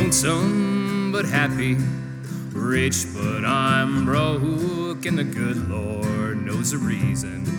lonesome but happy, rich but I'm broke, and the good Lord knows the reason.